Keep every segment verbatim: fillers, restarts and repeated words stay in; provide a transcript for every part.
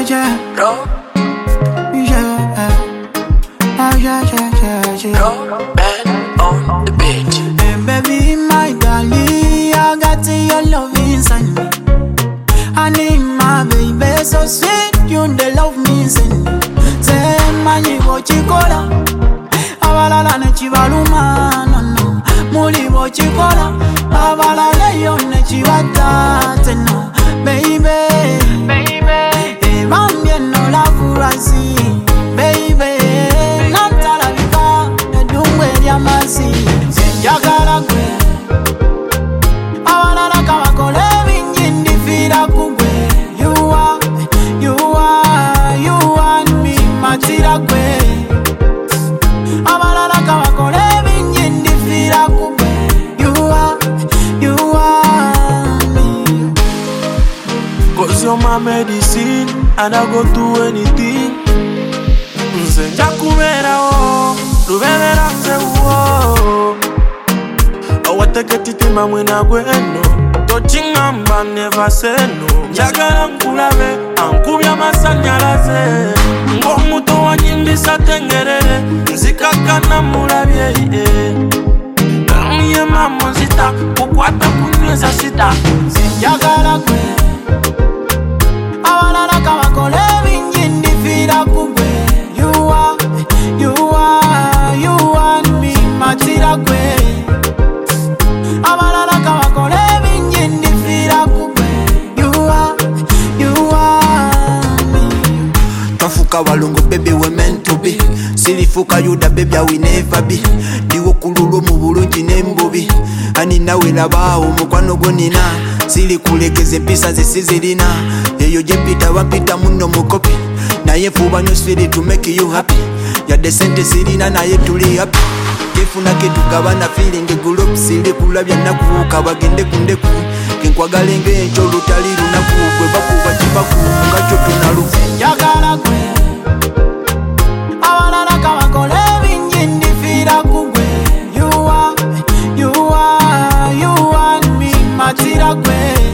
yeah. Rock. Yeah. Oh, yeah, yeah, yeah, yeah. Rock band on the beat. Hey, baby, my darling, I got your love inside me. I need my baby, so sweet, you the love me send. Say, mani bochikola, abalala ne chibaluma, no no. Muli bochikola, abalala yo ne chibata, no. Baby, baby, eh, bambien no la furasi, baby, nantala vika, ne dungwe diamasi, senjagala kwe, abalala kabakole vinjindi fira kugwe, you are, you are, you and me, matira kwe, abalala kabakole vinjindi fira kugwe, you are, you are me. Cause you're my medicine, and I go do anything. Nze njakubera o, lubebera nze wo. Awateketitima mwena gweno, tochingamba never say no. Njagala nkulabe, ankubya masanyalaze. Ng'omuto wanyimbisa tengerere, nzikakana mulabye eh. Ye mama zita, kukwata kunyweza sita. Senjagala kwe, abalala kabakole vinjindi fira kugwe, you are, you are, you and me, matira kwe, abalala kabakole vinjindi fira kugwe, you are, you are me. Tafuka walungu baby we meant to be. Silifuka yuda baby I will never be. Diwo kululu mu bulungi n'embubi. Ani nawe labawo mukwano gonina. Sili kulekeze empisa zisizirina. Eyo gye mpita wampita muno mukopi. Naye fuba nyo siri to make you happy. Yadde sente sirina naye tuli happy. Kefuna ketugabana feeling group. Sili kulabya nakuuka bagende kundeku. Kenkwagala ng'ekyo lutali lunaku. Gwe bakuba kibaku nga kyo tunalu. Senjagala kwe, abalala kabakole vinjindi fira kugwe, you are, you are, you and me, matira kwe,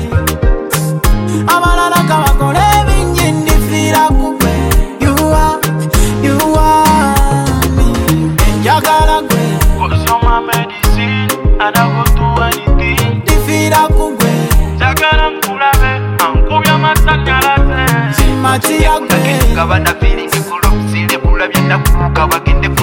abalala kabakole vinjindi fira kugwe, you are, you are me. Senjagala kwe, Cause you're my medicine, and I go do anything. fira kugwe, Njagala nkulabe, ankubya masanyalaze. matira kwe. Gabana feeling group. Sili kulabya nakuuka bagende